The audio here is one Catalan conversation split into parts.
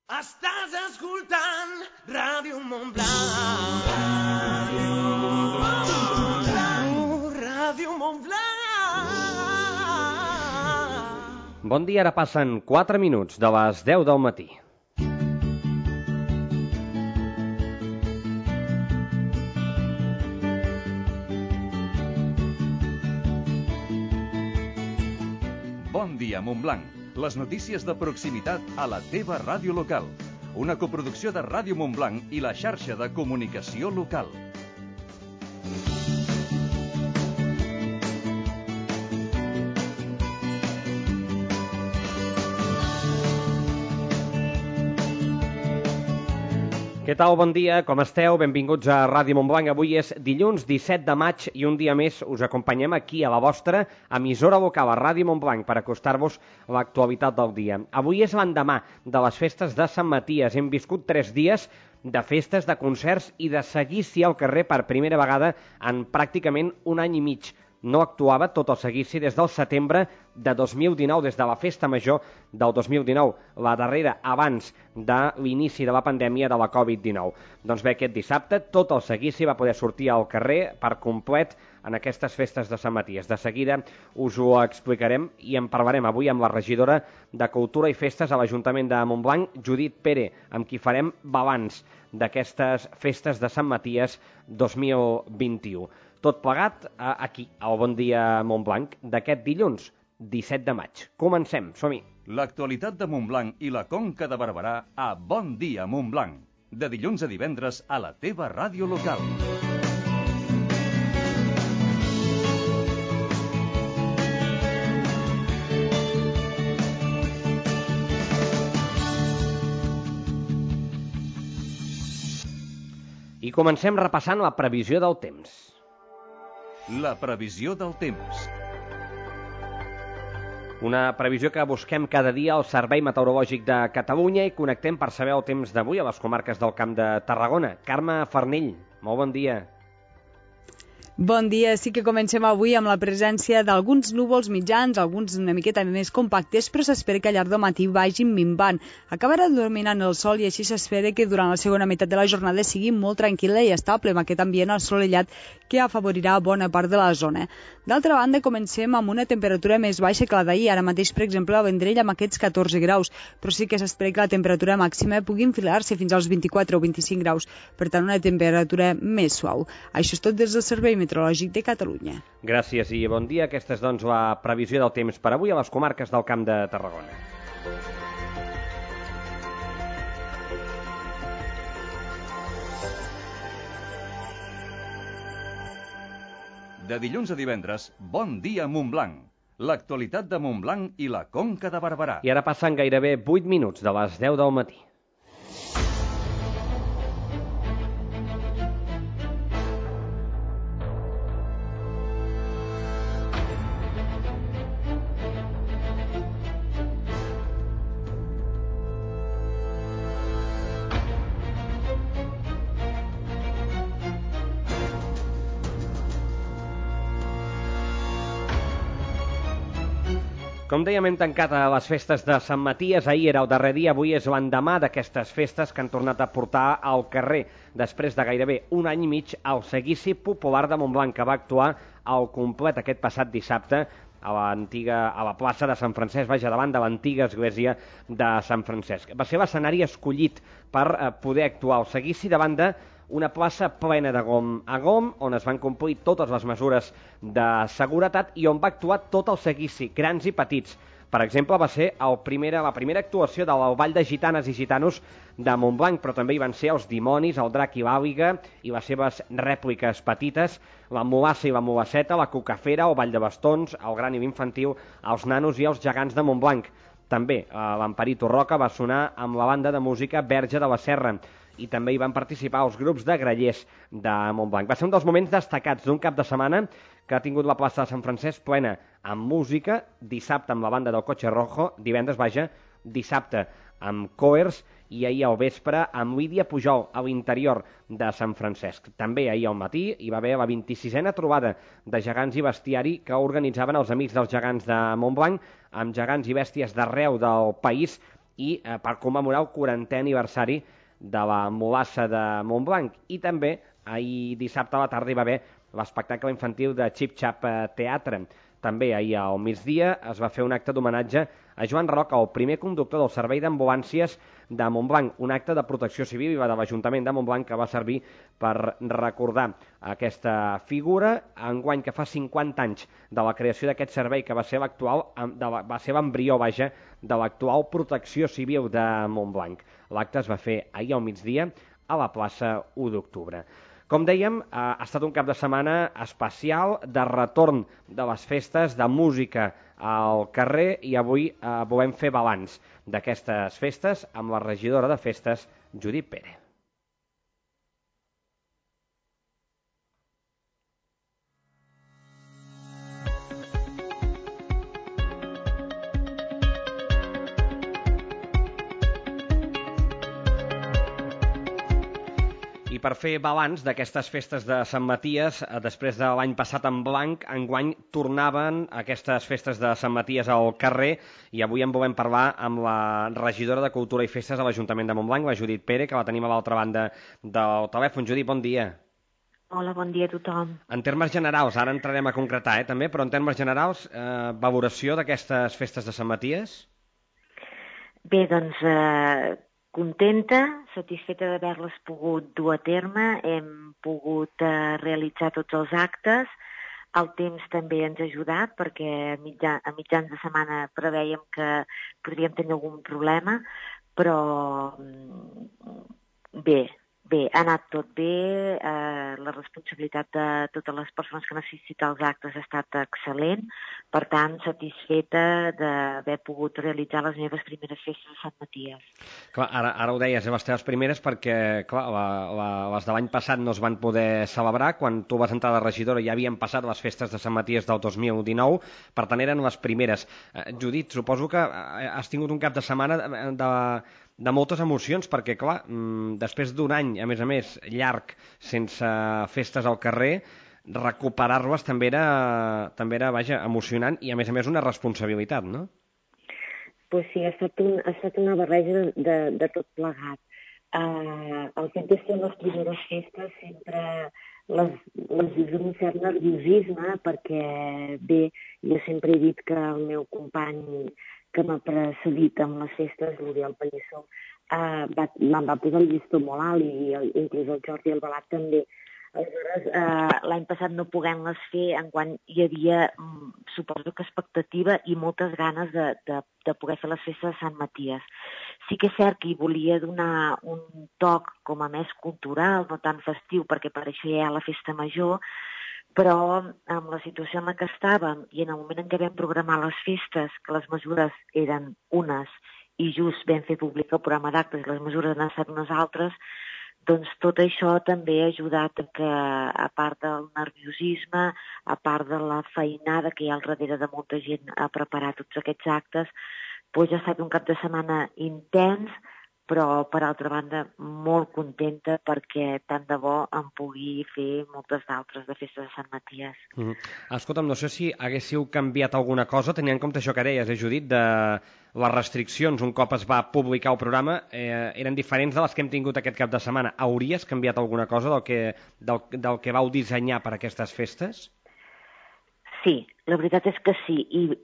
Estàs escoltant Ràdio Montblanc. Ràdio Montblanc. Bon dia, ara passen 4 minuts de les 10 del matí. Bon dia, Montblanc. Les notícies de proximitat a la teva ràdio local. Una coproducció de Ràdio Montblanc i la xarxa de comunicació local. Què tal? Bon dia, com esteu? Benvinguts a Ràdio Montblanc. Avui és dilluns 17 de maig i un dia més us acompanyem aquí a la vostra emissora local, a Ràdio Montblanc, per acostar-vos l'actualitat del dia. Avui és l'endemà de les festes de Sant Maties. Hem viscut 3 dies de festes, de concerts i de seguici al carrer per primera vegada en pràcticament un any i mig. No actuava tot el seguici des del setembre de 2019, des de la festa major del 2019, la darrera abans de l'inici de la pandèmia de la Covid-19. Doncs bé, aquest dissabte tot el seguici va poder sortir al carrer per complet en aquestes festes de Sant Maties. De seguida us ho explicarem i en parlarem avui amb la regidora de Cultura i Festes a l'Ajuntament de Montblanc, Judit Pere, amb qui farem balanç d'aquestes festes de Sant Maties 2021. Tot plegat aquí, al Bon Dia Montblanc, d'aquest dilluns, 17 de maig. Comencem, som-hi. L'actualitat de Montblanc i la Conca de Barberà a Bon Dia, Montblanc. De dilluns a divendres a la teva ràdio local. I comencem repassant la previsió del temps. La previsió del temps. Una previsió que busquem cada dia al Servei Meteorològic de Catalunya i connectem per saber el temps d'avui a les comarques del Camp de Tarragona. Carme Farnell, molt bon dia. Bon dia, sí que comencem avui amb la presència d'alguns núvols mitjans, alguns una miqueta més compactes, però s'espera que al llarg del matí vagin minvant. Acabarà dominant el sol i així s'espera que durant la segona meitat de la jornada sigui molt tranquil·la i estable, amb aquest ambient assolellat que afavorirà bona part de la zona. D'altra banda, comencem amb una temperatura més baixa que la d'ahir, ara mateix, per exemple, a Vendrell amb aquests 14 graus, però sí que s'espera que la temperatura màxima pugui enfilar-se fins als 24 o 25 graus, per tant una temperatura més suau. Això és tot des del Servei Meteorològic de Catalunya. Gràcies i bon dia. Aquesta és, doncs, la previsió del temps per avui a les comarques del Camp de Tarragona. De dilluns a divendres, Bon Dia, Montblanc. L'actualitat de Montblanc i la Conca de Barberà. I ara passen gairebé 8 minuts de les 10 del matí. Com dèiem, hem tancat a les festes de Sant Maties. Ahir era el darrer dia, avui és l'endemà d'aquestes festes que han tornat a portar al carrer, després de gairebé un any i mig, el seguici popular de Montblanc, que va actuar al complet aquest passat dissabte a la plaça de Sant Francesc, davant de l'antiga església de Sant Francesc. Va ser l'escenari escollit per poder actuar al seguici davant de una plaça plena de gom a gom, on es van complir totes les mesures de seguretat i on va actuar tot el seguici, grans i petits. Per exemple, va ser la primera actuació del Ball de Gitanes i Gitanos de Montblanc, però també hi van ser els Dimonis, el Drac i l'Àliga i les seves rèpliques petites, la Mulassa i la Mulasseta, la Cucafera, el Ball de Bastons, el Gran i l'Infantil, els Nanos i els Gegants de Montblanc. També l'Amparito Roca va sonar amb la banda de música Verge de la Serra i també hi van participar els grups de grallers de Montblanc. Va ser un dels moments destacats d'un cap de setmana que ha tingut la plaça de Sant Francesc plena amb música, dissabte amb la banda del Cotxe Rojo, divendres, dissabte amb Coers i ahir al vespre amb Lídia Pujol a l'interior de Sant Francesc. També ahir al matí hi va haver la 26a trobada de gegants i bestiari que organitzaven els Amics dels Gegants de Montblanc, amb gegants i bèsties d'arreu del país i per commemorar el 40è aniversari de la Mulassa de Montblanc. I també ahir dissabte a la tarda hi va haver l'espectacle infantil de Xip Xap Teatre. També ahir al migdia es va fer un acte d'homenatge a Joan Roca, el primer conductor del Servei d'Ambulàncies de Montblanc, un acte de protecció civil de l'Ajuntament de Montblanc que va servir per recordar aquesta figura. Enguany, que fa 50 anys de la creació d'aquest servei, que va ser l'embrió, de l'actual protecció civil de Montblanc. L'acte es va fer ahir al migdia a la plaça 1 d'octubre. Com dèiem, ha estat un cap de setmana especial de retorn de les festes de música al carrer i avui volem fer balanç d'aquestes festes amb la regidora de festes, Judit Pérez. I per fer balanç d'aquestes festes de Sant Maties, després de l'any passat en blanc, enguany tornaven aquestes festes de Sant Maties al carrer i avui en volem parlar amb la regidora de Cultura i Festes a l'Ajuntament de Montblanc, la Judit Pérez, que la tenim a l'altra banda del telèfon. Judit, bon dia. Hola, bon dia a tothom. En termes generals, ara entrarem a concretar també, però en termes generals, valoració d'aquestes festes de Sant Maties? Bé, doncs, contenta, satisfeta d'haver-les pogut dur a terme, hem pogut realitzar tots els actes, el temps també ens ha ajudat perquè a mitjans de setmana prevèiem que podríem tenir algun problema, però bé, ha anat tot bé, la responsabilitat de totes les persones que necessiten els actes ha estat excel·lent, per tant, satisfeta d'haver pogut realitzar les meves primeres festes a Sant Maties. Clar, ara ho deies, les teves primeres, perquè clar, les de l'any passat no es van poder celebrar, quan tu vas entrar de regidora ja havien passat les festes de Sant Maties del 2019, per tant eren les primeres. Judit, suposo que has tingut un cap de setmana de moltes emocions, perquè, clar, després d'un any, a més, llarg, sense festes al carrer, recuperar-les també era, emocionant i, a més, una responsabilitat, no? Pues sí, ha estat una barreja de tot plegat. El fet de ser les primeres festes sempre les vius amb un cert nerviosisme, perquè, bé, jo sempre he dit que el meu company que m'ha precedit amb les festes, l'Oriol Pallissó, me'n va posar el llistó molt alt i inclús el Jordi Albalat també. Aleshores, l'any passat no podent-les fer, enguany hi havia, suposo que expectativa i moltes ganes de poder fer les festes de Sant Maties. Sí que és cert que hi volia donar un toc com a més cultural, no tan festiu, perquè per això hi ha la festa major, però amb la situació en la que estàvem i en el moment en què vam programar les festes, que les mesures eren unes i just vam fer públic el programa d'actes i les mesures han estat unes altres, doncs tot això també ha ajudat a que, a part del nerviosisme, a part de la feinada que hi ha al darrere de molta gent a preparar tots aquests actes, doncs ha estat un cap de setmana intens, però, per altra banda, molt contenta perquè tant de bo em pugui fer moltes d'altres de festes de Sant Maties. Escolta'm, no sé si haguéssiu canviat alguna cosa, tenint en compte això que deies, Judit, de les restriccions, un cop es va publicar el programa, eren diferents de les que hem tingut aquest cap de setmana. Hauries canviat alguna cosa del que vau dissenyar per a aquestes festes? Sí, la veritat és que sí,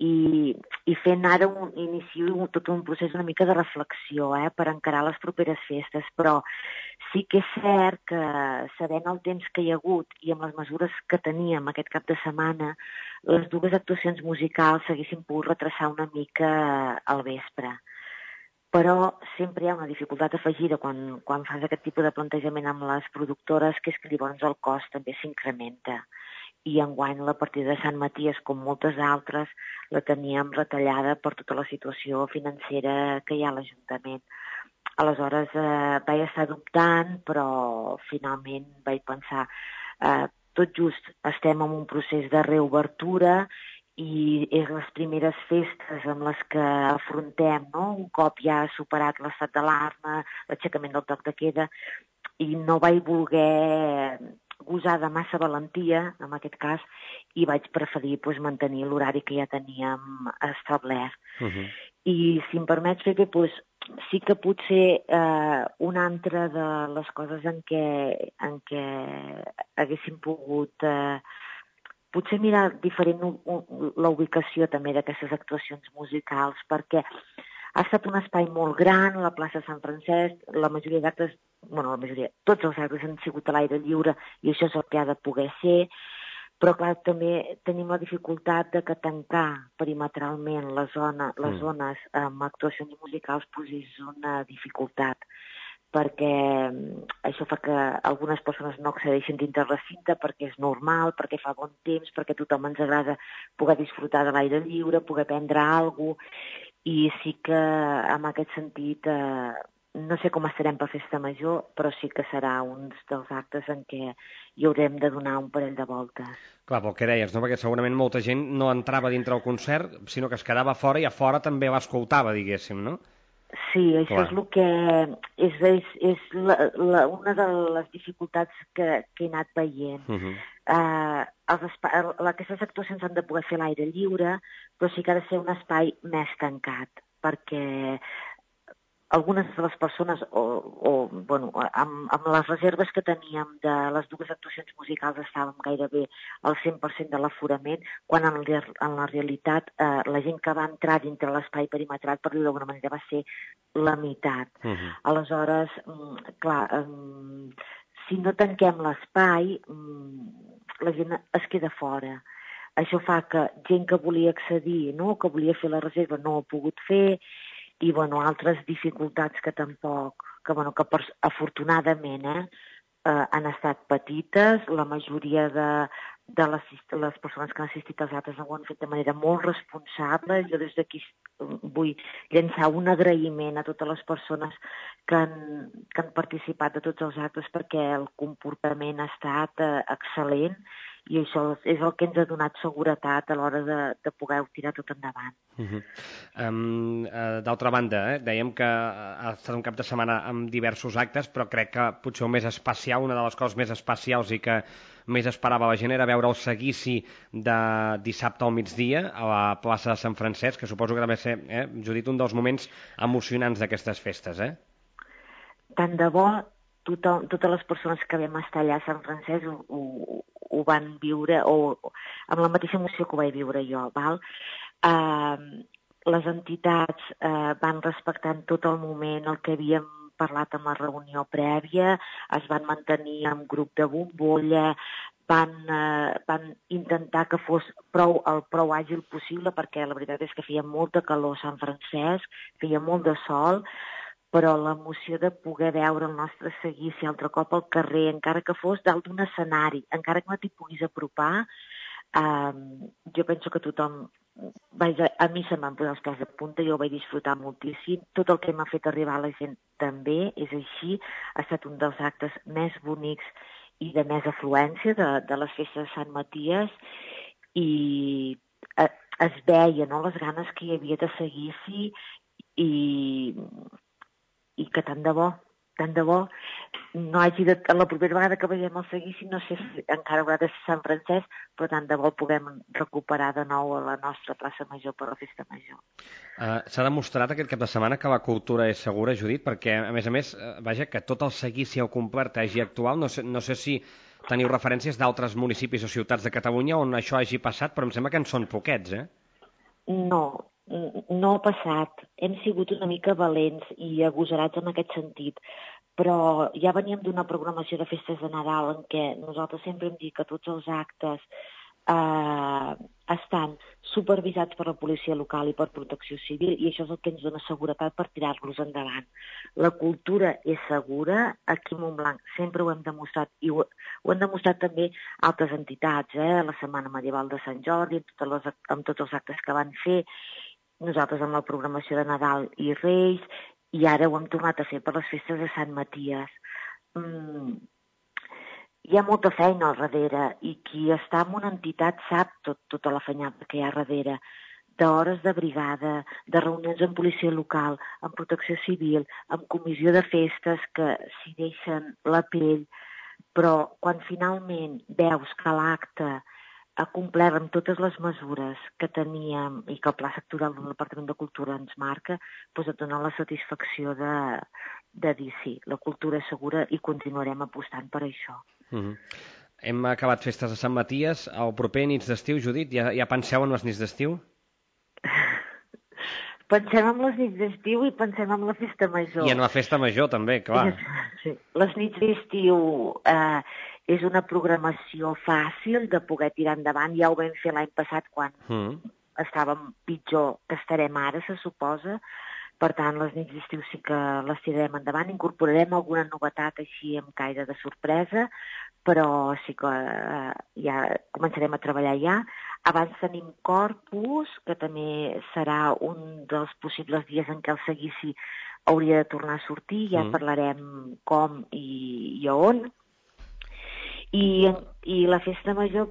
i fent ara inicio tot un procés una mica de reflexió per encarar les properes festes, però sí que és cert que sabent el temps que hi ha hagut i amb les mesures que teníem aquest cap de setmana, les dues actuacions musicals s'haguessin pogut retrasar una mica al vespre. Però sempre hi ha una dificultat afegida quan fas aquest tipus de plantejament amb les productores, que és que llavors el cost també s'incrementa. I enguany la partida de Sant Maties, com moltes altres, la teníem retallada per tota la situació financera que hi ha a l'Ajuntament. Aleshores vaig estar dubtant, però finalment vaig pensar, tot just estem en un procés de reobertura i és les primeres festes amb les que afrontem, no? Un cop ja ha superat l'estat d'alarma, l'aixecament del toc de queda, i no vaig voler gosar de massa valentia, en aquest cas, i vaig preferir mantenir l'horari que ja teníem establert. I si em permets, Pepe, sí que potser una altra de les coses en què haguéssim pogut potser mirar diferent la ubicació també d'aquestes actuacions musicals, perquè ha estat un espai molt gran, la plaça Sant Francesc, la majoria d'actes, tots els actes han sigut a l'aire lliure i això és el que ha de poder ser, però clar, també tenim la dificultat de que tancar perimetralment les zones amb actuacions musicals és una dificultat, perquè això fa que algunes persones no accedeixin dintre el recinte perquè és normal, perquè fa bon temps, perquè a tothom ens agrada poder disfrutar de l'aire lliure, poder prendre alguna cosa, i sí que en aquest sentit no sé com estarem per Festa Major, però sí que serà un dels actes en què hi haurem de donar un parell de voltes. Clar, pel que deies, no? Perquè segurament molta gent no entrava dintre el concert, sinó que es quedava fora i a fora també l'escoltava, diguéssim, no? Sí, això és el que és una de les dificultats que he anat veient. Aquestes actuacions han de poder fer a l'aire lliure, però sí que ha de ser un espai més tancat, perquè algunes de les persones, amb les reserves que teníem de les dues actuacions musicals estàvem gairebé al 100% de l'aforament, quan en la realitat la gent que va entrar dintre l'espai perimetral, per dir-ho d'alguna manera, va ser la meitat. Aleshores, clar, si no tanquem l'espai, la gent es queda fora. Això fa que gent que volia accedir, no?, que volia fer la reserva, no ho ha pogut fer, i altres dificultats que tampoc, que afortunadament han estat petites. La majoria de les persones que han assistit als actes ho han fet de manera molt responsable. Jo des d'aquí vull llançar un agraïment a totes les persones que han participat de tots els actes, perquè el comportament ha estat excel·lent, i això és el que ens ha donat seguretat a l'hora de poder tirar tot endavant. D'altra banda, dèiem que ha estat un cap de setmana amb diversos actes, però crec que potser el més especial, una de les coses més especials i que més esperava la gent era veure el seguici de dissabte al migdia a la plaça de Sant Francesc, que suposo que va ser, Judit, un dels moments emocionants d'aquestes festes, Tant de bo totes les persones que vam estar allà a Sant Francesc ho van viure, o amb la mateixa emoció que ho vaig viure jo, val? Les entitats van respectant tot el moment, el que havíem parlat en la reunió prèvia, es van mantenir en grup de bombolla, van intentar que fos el prou àgil possible, perquè la veritat és que feia molta calor a Sant Francesc, feia molt de sol, però l'emoció de poder veure el nostre seguici altre cop al carrer, encara que fos dalt d'un escenari, encara que no t'hi puguis apropar, jo penso que tothom, a mi se m'han posat els pèls de punta, jo ho vaig disfrutar moltíssim, tot el que m'ha fet arribar a la gent també és així, ha estat un dels actes més bonics i de més afluència de les festes de Sant Maties, i es veia, no?, les ganes que hi havia de seguici, i que tant de bo no hagi de, la propera vegada que veiem el seguici, no sé si encara haurà de ser Sant Francesc, però tant de bo el puguem recuperar de nou a la nostra plaça Major per la Festa Major. S'ha demostrat aquest cap de setmana que la cultura és segura, Judit, perquè a més, vaja, que tot el seguici al complet hagi actual, no sé si teniu referències d'altres municipis o ciutats de Catalunya on això hagi passat, però em sembla que en són poquets, No ha passat. Hem sigut una mica valents i agosarats en aquest sentit, però ja veníem d'una programació de festes de Nadal en què nosaltres sempre hem dit que tots els actes estan supervisats per la policia local i per Protecció Civil, i això és el que ens dona seguretat per tirar-los endavant. La cultura és segura, aquí a Montblanc sempre ho hem demostrat, i ho han demostrat també altres entitats, la Setmana Medieval de Sant Jordi, amb tots els actes que van fer, nosaltres amb la programació de Nadal i Reis, i ara ho hem tornat a fer per les festes de Sant Maties. Hi ha molta feina al darrere, i qui està en una entitat sap tota la feinada que hi ha darrere, d'hores de brigada, de reunions amb policia local, amb Protecció Civil, amb comissió de festes que s'hi deixen la pell, però quan finalment veus que l'acte ha complert amb totes les mesures que teníem i que el Pla Sectorial del Departament de Cultura ens marca, doncs et dona la satisfacció de dir sí, la cultura és segura i continuarem apostant per això. Hem acabat festes a Sant Maties. El proper nits d'estiu, Judit, ja penseu en les nits d'estiu? Pensem en les nits d'estiu i pensem en la festa major. I en la festa major, també, clar. Sí. Les nits d'estiu és una programació fàcil de poder tirar endavant. Ja ho vam fer l'any passat quan estàvem pitjor que estarem ara, se suposa. Per tant, les nits d'estiu sí que les tirarem endavant. Incorporarem alguna novetat així amb caire de sorpresa, però sí que ja començarem a treballar ja. Abans tenim Corpus, que també serà un dels possibles dies en què el seguici hauria de tornar a sortir. Ja parlarem com i on. I la festa major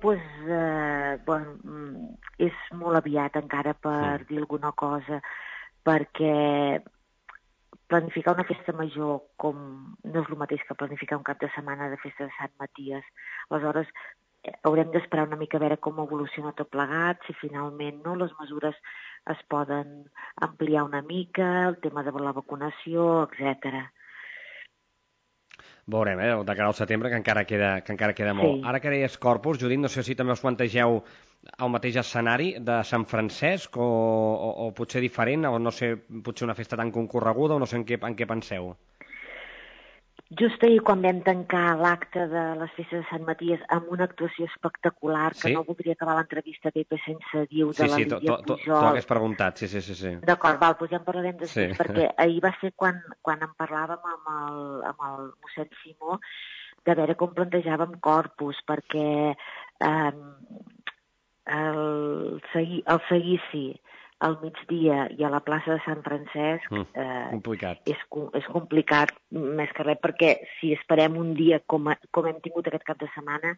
és molt aviat encara per dir alguna cosa, perquè planificar una festa major no és el mateix que planificar un cap de setmana de festa de Sant Maties. Aleshores, haurem d'esperar una mica a veure com evoluciona tot plegat, si finalment les mesures es poden ampliar una mica, el tema de la vacunació, etc. Veurem, de cara al setembre, que encara queda molt. Sí. Ara que deies Corpus, Judit, no sé si també us plantegeu el mateix escenari de Sant Francesc o potser diferent, o no sé, potser una festa tan concorreguda, o no sé en què penseu. Just ahir, quan vam tancar l'acte de les festes de Sant Maties amb una actuació espectacular, que no voldria acabar l'entrevista Pepe sense dir de la Lídia Pujol. T'ho hagués preguntat, sí. D'acord, doncs ja en parlarem després, perquè ahir va ser quan en parlàvem amb el mossèn Simó, de veure com plantejàvem Corpus, perquè el seguici al migdia i a la plaça de Sant Francesc complicat. És complicat, més que res, perquè si esperem un dia com hem tingut aquest cap de setmana,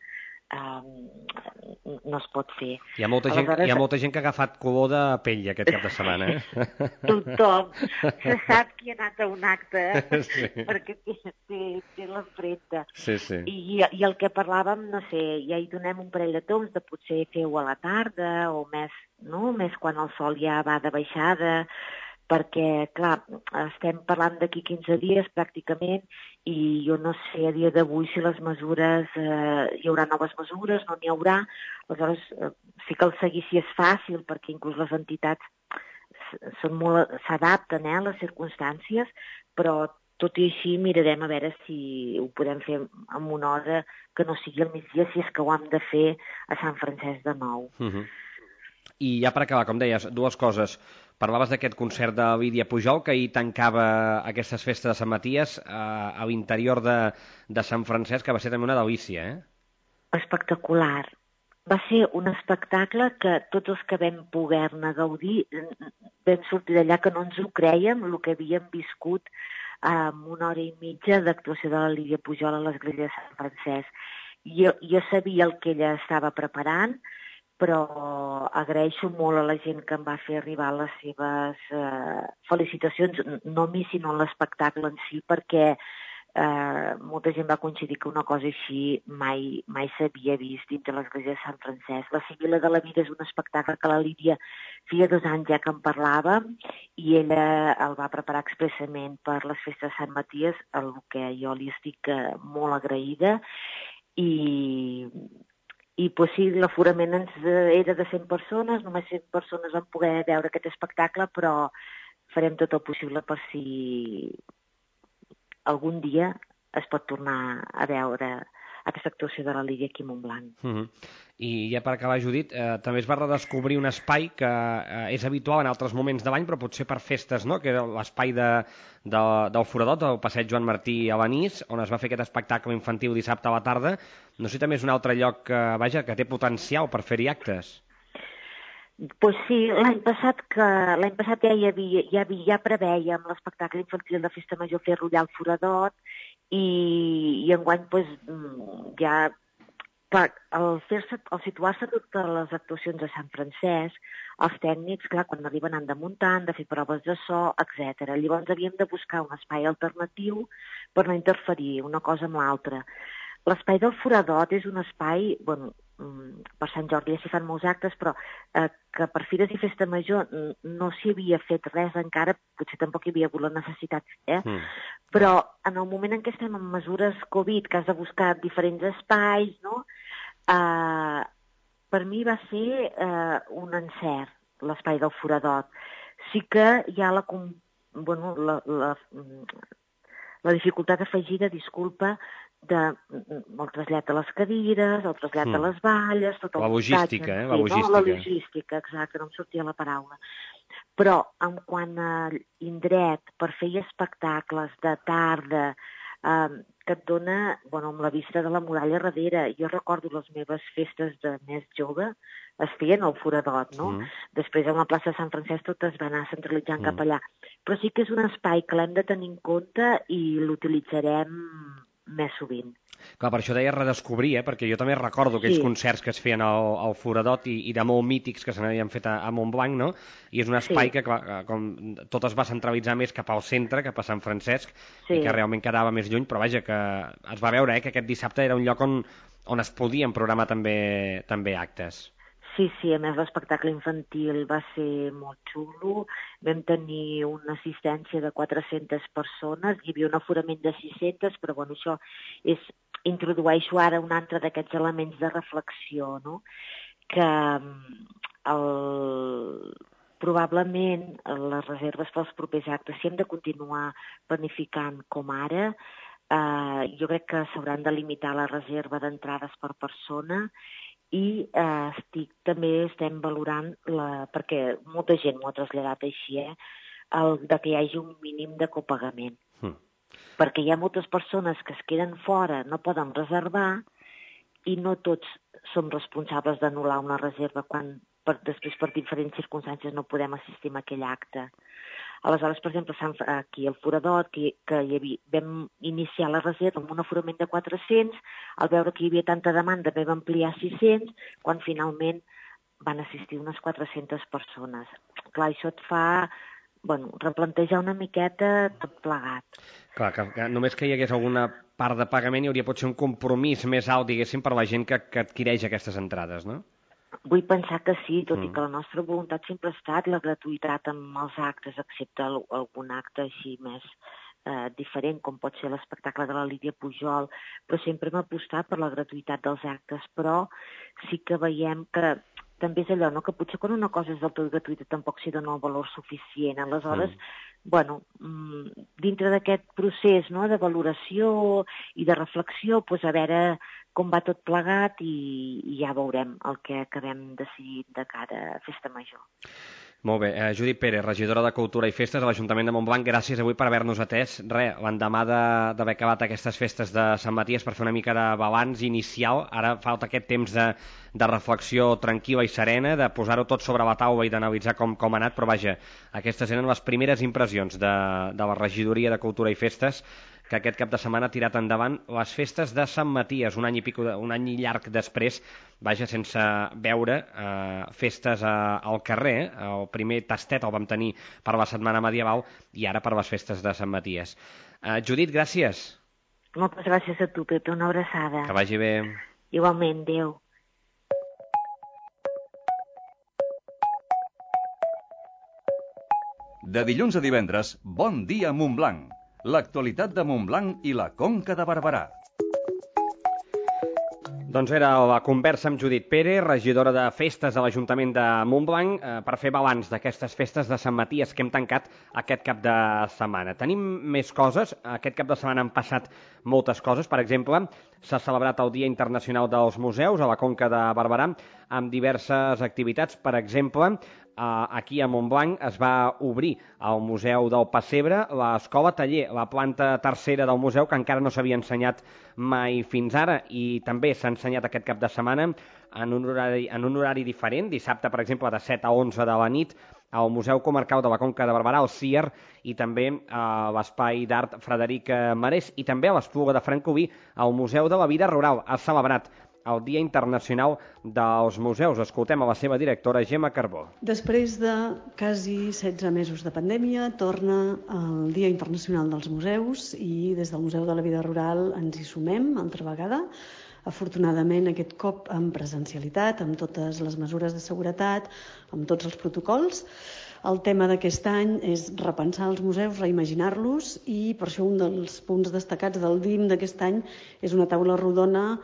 no es pot fer. Hi ha molta gent que ha agafat color de pell aquest cap de setmana, Tothom se sap qui ha anat a un acte, perquè té l'empremta. Sí. I el que parlàvem, no sé, ja hi donem un parell de toms de potser fer-ho a la tarda o més quan el sol ja va de baixada, perquè, clar, estem parlant d'aquí 15 dies pràcticament i jo no sé a dia d'avui si les mesures, hi haurà noves mesures, no n'hi haurà. Aleshores, sí que el seguici és fàcil perquè inclús les entitats s'adapten a les circumstàncies, però tot i així mirarem a veure si ho podem fer en una hora que no sigui al migdia, si és que ho hem de fer a Sant Francesc de nou. I ja per acabar, com deies, dues coses. Parlaves d'aquest concert de Lídia Pujol, que ahir tancava aquestes festes de Sant Maties a l'interior de Sant Francesc, que va ser també una delícia, Espectacular. Va ser un espectacle que tots els que vam poder-ne gaudir vam sortir d'allà que no ens ho crèiem, el que havíem viscut amb una hora i mitja d'actuació de la Lídia Pujol a l'església de Sant Francesc. Jo sabia el que ella estava preparant, però agraeixo molt a la gent que em va fer arribar les seves felicitacions, no a mi, sinó a l'espectacle en si, perquè molta gent va coincidir que una cosa així mai s'havia vist dins de l'església de Sant Francesc. La Sibila de la Vida és un espectacle que la Lídia feia 2 anys ja que en parlava i ella el va preparar expressament per les festes de Sant Maties, el que jo li estic molt agraïda, i pues sí, l'aforament era de 100 persones, només 100 persones van poder veure aquest espectacle, però farem tot el possible per si algun dia es pot tornar a veure aquesta actuació de la Lídia aquí a Montblanc. I ja per acabar, Judit, també es va redescobrir un espai que és habitual en altres moments de l'any, però potser per festes, no?, que era l'espai del Foradot, del passeig Joan Martí a Benís, on es va fer aquest espectacle infantil dissabte a la tarda. No sé si també és un altre lloc que té potencial per fer-hi actes. Pues sí, l'any passat ja prevèiem l'espectacle infantil de Festa Major fer-lo allà al Foradot i enguany ja al situar-se totes les actuacions de Sant Francesc, els tècnics, clar, quan arriben han de muntar, han de fer proves de so, etc. Llavors havíem de buscar un espai alternatiu per no interferir una cosa amb l'altra. L'espai del Foradot és un espai, per Sant Jordi ja s'hi fan molts actes, però que per Fires i Festa Major no s'hi havia fet res encara, potser tampoc hi havia hagut la necessitat, Però en el moment en què estem en mesures Covid, que has de buscar diferents espais, no? Per mi va ser un encert, l'espai del Foradot. Sí que hi ha la dificultat afegida, disculpa, el trasllat de les cadires, el trasllat de les valles, tot el la logística, la logística. La logística, exacte, no em sortia la paraula. Però en quant a indret per fer espectacles de tarda, que et dona, amb la vista de la muralla darrere. Jo recordo les meves festes de més jove, es feien al Foradot, no? Després a la plaça de Sant Francesc tot es va anar centralitzant cap allà. Però sí que és un espai que l'hem de tenir en compte i l'utilitzarem més sovint. Clar, per això deia redescobrir, perquè jo també recordo aquells concerts que es feien al Foradot i de molt mítics que se n'havien fet a Montblanc, no? I és un espai que, com tot es va centralitzar més cap al centre, cap a Sant Francesc, i que realment quedava més lluny, però vaja, que es va veure que aquest dissabte era un lloc on es podien programar també actes. Sí, a més l'espectacle infantil va ser molt xulo, vam tenir una assistència de 400 persones, hi havia un aforament de 600, però això introdueixo ara un altre d'aquests elements de reflexió, no? Que probablement les reserves pels propers actes, si hem de continuar planificant com ara, jo crec que s'hauran de limitar la reserva d'entrades per persona i també estem valorant, perquè molta gent m'ho ha traslladat així, de que hi hagi un mínim de copagament. Perquè hi ha moltes persones que es queden fora, no poden reservar i no tots som responsables d'anul·lar una reserva quan després per diferents circumstàncies no podem assistir a aquell acte. Aleshores, per exemple, aquí al Foradot, que vam iniciar la reserva amb un aforament de 400, al veure que hi havia tanta demanda vam ampliar a 600, quan finalment van assistir unes 400 persones. Clar, això et fa replantejar una miqueta tot plegat. Clar, que només que hi hagués alguna part de pagament hi hauria potser un compromís més alt, diguéssim, per la gent que adquireix aquestes entrades, no? Vull pensar que sí, tot i que la nostra voluntat sempre ha estat la gratuïtat amb els actes, excepte algun acte així més diferent, com pot ser l'espectacle de la Lídia Pujol, però sempre hem apostat per la gratuïtat dels actes, però sí que veiem que també és allò, no? Que potser quan una cosa és del tot gratuïta tampoc s'hi dona el valor suficient. Aleshores, dintre d'aquest procés, no?, de valoració i de reflexió, a veure com va tot plegat i ja veurem el que acabem decidint de cara a Festa Major. Molt bé. Judit Pérez, regidora de Cultura i Festes a l'Ajuntament de Montblanc, gràcies avui per haver-nos atès. L'endemà d'haver acabat aquestes festes de Sant Maties per fer una mica de balanç inicial, ara falta aquest temps de reflexió tranquil·la i serena, de posar-ho tot sobre la taula i d'analitzar com ha anat, però vaja, aquestes eren les primeres impressions de la regidoria de Cultura i Festes, que aquest cap de setmana ha tirat endavant les festes de Sant Maties, un any i llarg després, vaja, sense veure festes al carrer. El primer tastet el vam tenir per la Setmana Medieval i ara per les festes de Sant Maties. Judit, gràcies. Moltes gràcies a tu, Pepe, una abraçada. Que vagi bé. Igualment, adéu. De dilluns a divendres, Bon dia Montblanc. L'actualitat de Montblanc i la Conca de Barberà. Doncs era la conversa amb Judit Pérez, regidora de Festes a l'Ajuntament de Montblanc, per fer balanç d'aquestes festes de Sant Maties que hem tancat aquest cap de setmana. Tenim més coses. Aquest cap de setmana han passat moltes coses. Per exemple, s'ha celebrat el Dia Internacional dels Museus a la Conca de Barberà amb diverses activitats. Per exemple, aquí a Montblanc es va obrir al Museu del Pessebre l'escola taller, la planta tercera del museu, que encara no s'havia ensenyat mai fins ara, i també s'ha ensenyat aquest cap de setmana en un horari diferent, dissabte, per exemple, de 7 a 11 de la nit, al Museu Comarcal de la Conca de Barberà, al CIER, i també a l'Espai d'Art Frederic Marès, i també a l'Espluga de Francolí, al Museu de la Vida Rural. Ha celebrat el Dia Internacional dels Museus. Escoltem a la seva directora, Gemma Carbó. Després de quasi 16 mesos de pandèmia, torna el Dia Internacional dels Museus i des del Museu de la Vida Rural ens hi sumem altra vegada afortunadament aquest cop en presencialitat, amb totes les mesures de seguretat, amb tots els protocols. El tema d'aquest any és repensar els museus, reimaginar-los, i per això un dels punts destacats del DIM d'aquest any és una taula rodona.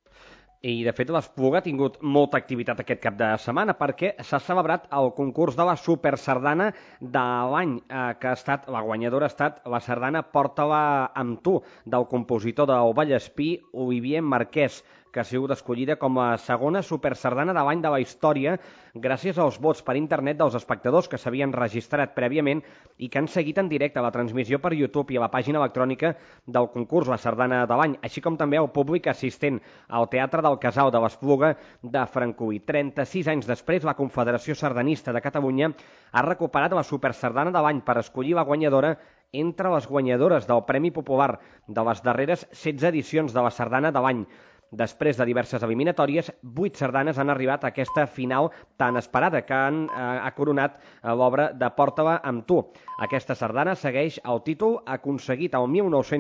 I, de fet, l'Espluga ha tingut molta activitat aquest cap de setmana perquè s'ha celebrat el concurs de la Supersardana de l'any, que ha estat, la guanyadora ha estat la sardana Porta-la amb tu, del compositor del Vallespí, Olivier Marquès, que ha sigut escollida com a segona supersardana de l'any de la història gràcies als vots per internet dels espectadors que s'havien registrat prèviament i que han seguit en directe la transmissió per YouTube i a la pàgina electrònica del concurs La Sardana de l'any, així com també el públic assistent al Teatre del Casal de l'Espluga de Francolí. 36 anys després, la Confederació Sardanista de Catalunya ha recuperat la supersardana de l'any per escollir la guanyadora entre les guanyadores del Premi Popular de les darreres 16 edicions de la Sardana de l'any. Després de diverses eliminatòries, 8 sardanes han arribat a aquesta final tan esperada que ha coronat l'obra de Porta-la amb tu. Aquesta sardana segueix el títol aconseguit el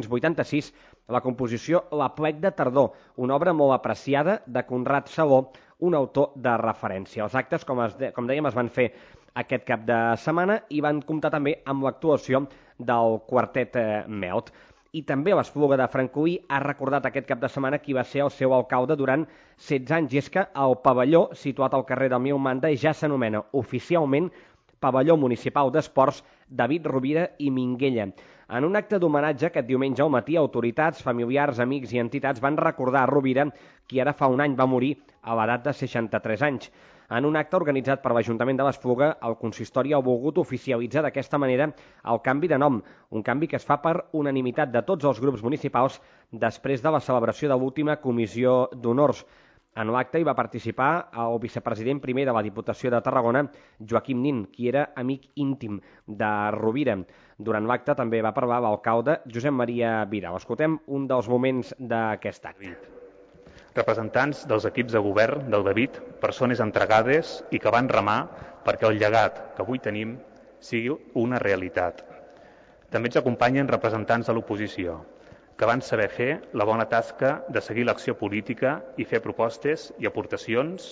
1986, la composició La plec de tardor, una obra molt apreciada de Conrad Saló, un autor de referència. Els actes, com dèiem, es van fer aquest cap de setmana i van comptar també amb l'actuació del quartet Melt. I també l'Espluga de Francolí ha recordat aquest cap de setmana qui va ser el seu alcalde durant 16 anys, i és que el pavelló, situat al carrer del Miu Manda, ja s'anomena oficialment Pavelló Municipal d'Esports David Rovira i Minguella. En un acte d'homenatge aquest diumenge al matí, autoritats, familiars, amics i entitats van recordar a Rovira, qui ara fa un any va morir a l'edat de 63 anys. En un acte organitzat per l'Ajuntament de l'Espluga, el consistori ha volgut oficialitzar d'aquesta manera el canvi de nom, un canvi que es fa per unanimitat de tots els grups municipals després de la celebració de l'última comissió d'honors. En l'acte hi va participar el vicepresident primer de la Diputació de Tarragona, Joaquim Nin, qui era amic íntim de Rovira. Durant l'acte també va parlar l'alcalde Josep Maria Vidal. Escoltem un dels moments d'aquest acte. Representants dels equips de govern del David, persones entregades i que van remar perquè el llegat que avui tenim sigui una realitat. També ens acompanyen representants de l'oposició, que van saber fer la bona tasca de seguir l'acció política i fer propostes i aportacions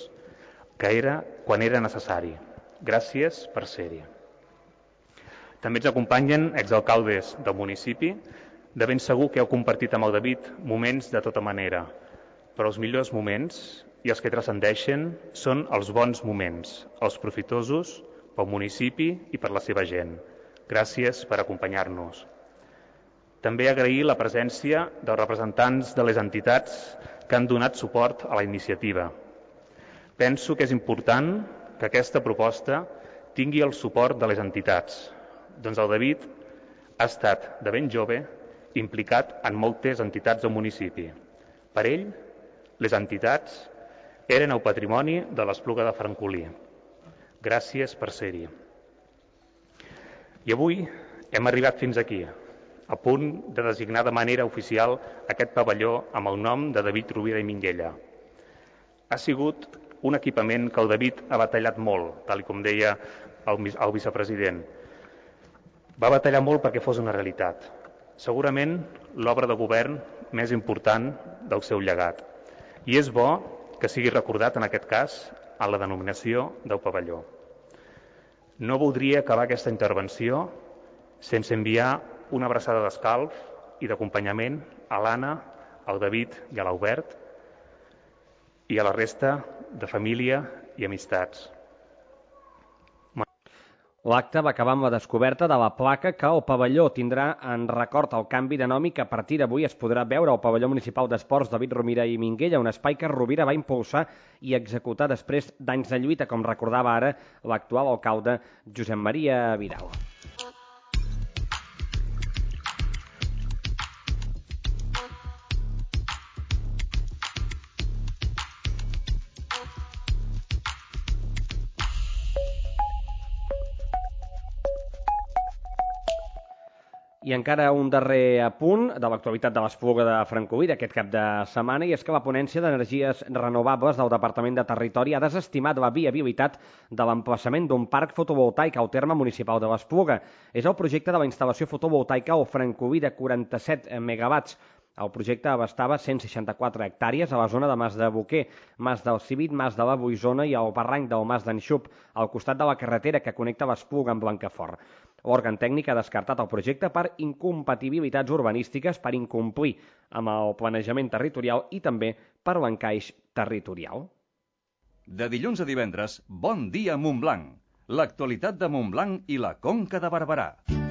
quan era necessari. Gràcies per ser-hi. També ens acompanyen exalcaldes del municipi. De ben segur que heu compartit amb el David moments de tota manera, però els millors moments i els que transcendeixen són els bons moments, els profitosos pel municipi i per la seva gent. Gràcies per acompanyar-nos. També agrair la presència dels representants de les entitats que han donat suport a la iniciativa. Penso que és important que aquesta proposta tingui el suport de les entitats. Doncs el David ha estat de ben jove implicat en moltes entitats del municipi. Per ell, les entitats eren el patrimoni de l'Espluga de Francolí. Gràcies per ser-hi. I avui hem arribat fins aquí, a punt de designar de manera oficial aquest pavelló amb el nom de David Rovira i Minguella. Ha sigut un equipament que el David ha batallat molt, tal com deia el vicepresident. Va batallar molt perquè fos una realitat. Segurament l'obra de govern més important del seu llegat. I és bo que sigui recordat, en aquest cas, en la denominació del pavelló. No voldria acabar aquesta intervenció sense enviar una abraçada d'escalf i d'acompanyament a l'Anna, al David i a l'Albert i a la resta de família i amistats. L'acte va acabar amb la descoberta de la placa que el pavelló tindrà en record el canvi de nom i que a partir d'avui es podrà veure al Pavelló Municipal d'Esports David Rovira i Minguella, un espai que Rovira va impulsar i executar després d'anys de lluita, com recordava ara l'actual alcalde Josep Maria Vidal. I encara un darrer apunt de l'actualitat de l'Espluga de Francolí d'aquest cap de setmana, i és que la ponència d'energies renovables del Departament de Territori ha desestimat la viabilitat de l'emplaçament d'un parc fotovoltaic al terme municipal de l'Espluga. És el projecte de la instal·lació fotovoltaica al Francolí de 47 megawatts. El projecte abastava 164 hectàrees a la zona de Mas de Boquer, Mas del Civit, Mas de la Boisona i el barranc del Mas d'en Xup, al costat de la carretera que connecta l'Espluga amb Blancafort. L'òrgan tècnic ha descartat el projecte per incompatibilitats urbanístiques, per incomplir amb el planejament territorial i també per l'encaix territorial. De dilluns a divendres, Bon dia Montblanc. L'actualitat de Montblanc i la Conca de Barberà.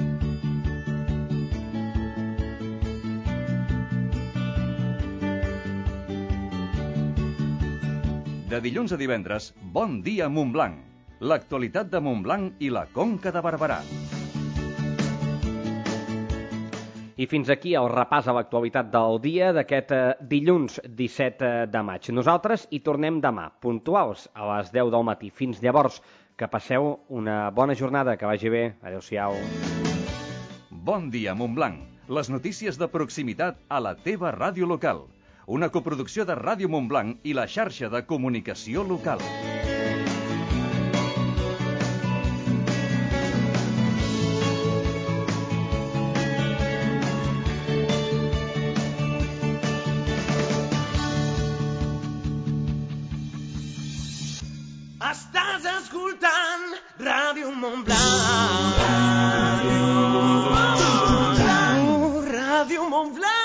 De dilluns a divendres, Bon dia Montblanc. L'actualitat de Montblanc i la Conca de Barberà. I fins aquí el repàs a l'actualitat del dia d'aquest dilluns 17 de maig. Nosaltres hi tornem demà, puntuals a les 10 del matí. Fins llavors, que passeu una bona jornada, que vagi bé. Adéu-siau. Bon dia Montblanc. Les notícies de proximitat a la teva ràdio local. Una coproducció de Ràdio Montblanc i la xarxa de comunicació local. Estàs escoltant Ràdio Montblanc. Ràdio Montblanc.